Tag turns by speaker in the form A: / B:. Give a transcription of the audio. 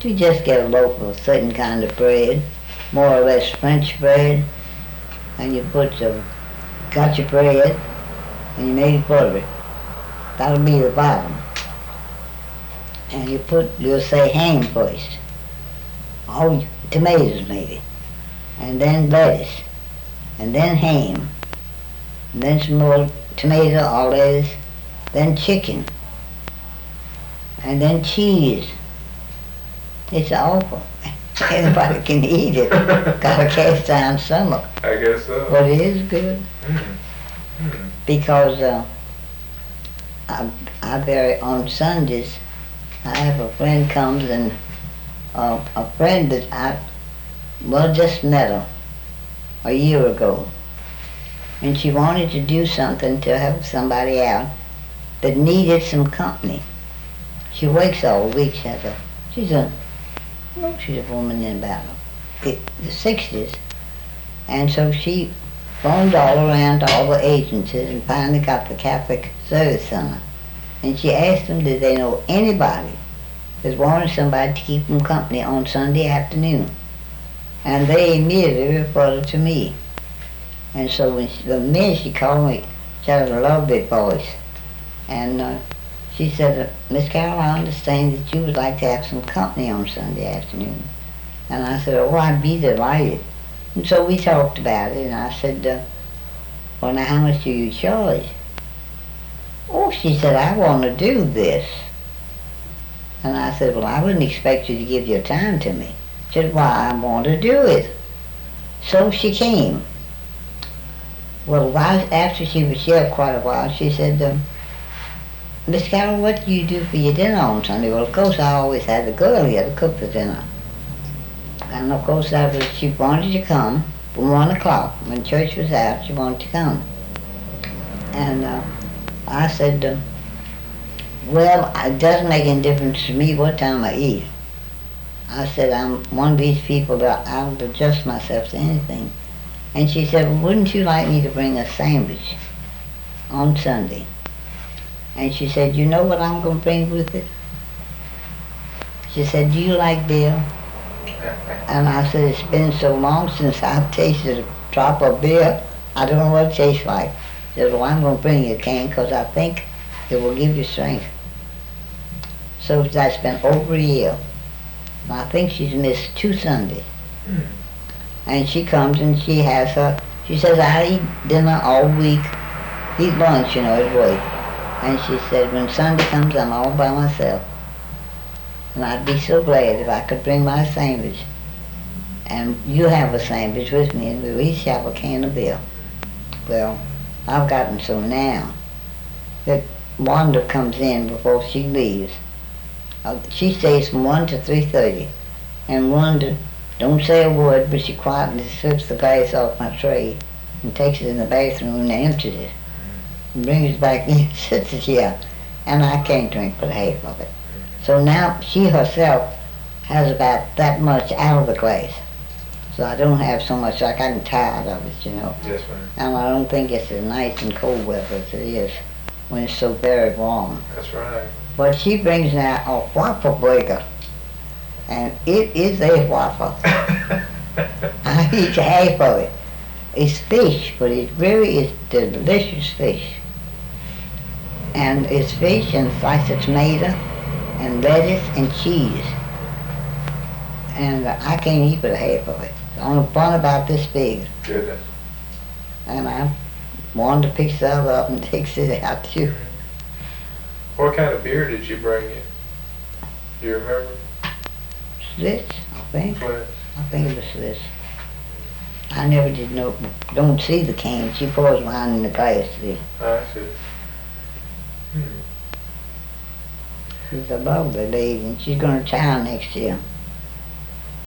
A: You just get a loaf of a certain kind of bread, more or less French bread, and you got your bread, and you make butter. That'll be the bottom. And you'll say ham first. Oh, tomatoes maybe. And then lettuce. And then ham. And then some more tomato or lettuce. Then chicken. And then cheese. It's awful. Anybody can eat it. Got a cast iron stomach.
B: I guess so.
A: But it is good. Because I vary on Sundays. I have a friend comes and a friend that I just met her a year ago, and she wanted to do something to help somebody out that needed some company. She works all week. She's a woman in about the 60s, and so she phoned all around to all the agencies and finally got the Catholic Service Center. And she asked them, did they know anybody that wanted somebody to keep them company on Sunday afternoon? And they immediately referred it to me. And so the minute she called me, she had a lovely voice. And she said, Miss Carol, I understand that you would like to have some company on Sunday afternoon. And I said, oh, I'd be delighted. And so we talked about it, and I said, well, now how much do you charge? Oh, she said, I want to do this. And I said, well, I wouldn't expect you to give your time to me. She said, well, I want to do it. So she came. Well, after she was here quite a while, she said, Miss Carol, what do you do for your dinner on Sunday? Well, of course, I always had the girl here to cook the dinner. And of course, she wanted to come from 1 o'clock. When church was out, she wanted to come. And I said, well, it doesn't make any difference to me what time I eat. I said, I'm one of these people that I'll adjust myself to anything. And she said, well, wouldn't you like me to bring a sandwich on Sunday? And she said, you know what I'm going to bring with it? She said, do you like beer? And I said, it's been so long since I've tasted a drop of beer, I don't know what it tastes like. She said, well, I'm going to bring you a can because I think it will give you strength. So that's been over a year. I think she's missed 2 Sundays. And she comes and she says, I eat dinner all week, eat lunch, at work. And she said, when Sunday comes, I'm all by myself. And I'd be so glad if I could bring my sandwich. And you have a sandwich with me, and we each have a can of beer. Well, I've gotten so now that Wanda comes in before she leaves. She stays from 1 to 3:30. And Wanda don't say a word, but she quietly slips the glass off my tray and takes it in the bathroom and empties it. And brings it back in and sits it here. And I can't drink but half of it. So now she herself has about that much out of the glass. So I don't have so much, like I'm tired of it,
B: Yes, ma'am.
A: And I don't think it's as nice and cold weather as it is when it's so very warm.
B: That's right.
A: But she brings now a waffle burger. And it is a waffle. I eat half of it. It's fish, but it really is delicious fish. And it's fish and a slice of tomato and lettuce and cheese. And I can't eat but half of it. It's only fun about this big.
B: Goodness.
A: And Wanda picks that up and takes it out too.
B: What kind of beer did you bring in? Do you remember?
A: Schlitz, I think.
B: Flint.
A: I think it was Schlitz. I never did know, don't see the can. She pours mine in the glass today.
B: I see.
A: She's a lovely lady, and she's going to town next year.